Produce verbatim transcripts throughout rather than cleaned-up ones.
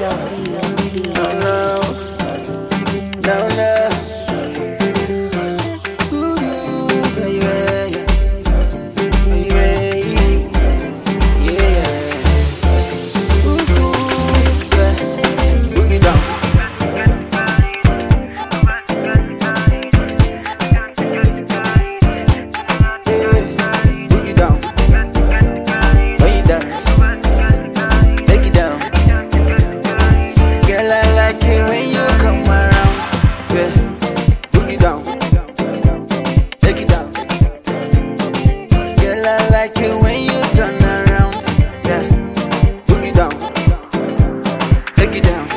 No, no, no, no. Ooh, baby, baby, yeah. Ooh, yeah. Boogie down. Yeah, boogie down. When you dance, take it down. Girl, I like it when you come around. Yeah, boogie down, take it down. Girl, I like it when you turn around. Yeah, boogie down, take it down.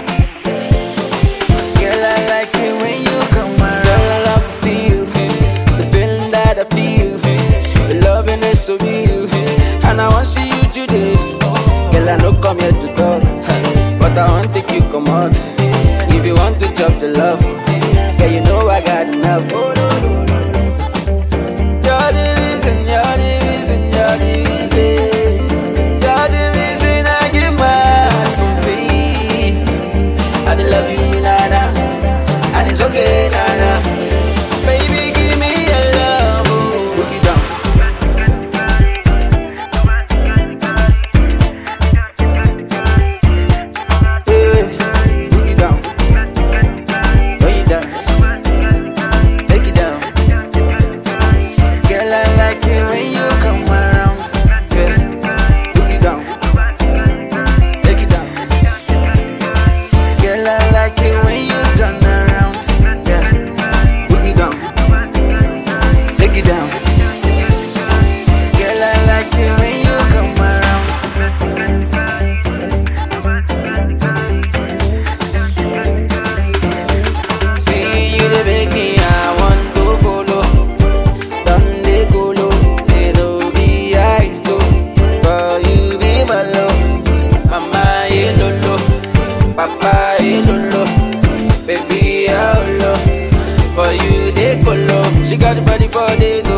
Girl, I like it when you come around. Girl, I love to feel the feeling that I feel. The loving is so real, and I want to see you today. Girl, I don't come here to talk, but I want to take you come out. If you want to chop the love, yeah, you know I got enough. You're the reason, you're the reason, you're the reason. You're the reason I give my heart for free. I dey love you, nana, and it's okay, nana. Baby, give me your love, oh. Boogie down. Yeah, boogie down. When you dance, take it down. Girl, I like it when you come around. Yeah, boogie down, take it down. Girl, I like it when you turn around. Yeah, boogie down, take it down. Girl, I like it when you come around. See you dey make me, I want to follow. Done dey go low, say no be ice though. For you be my love, mama elolo, papa elolo, baby how low. For you dey go low, she got the body for days.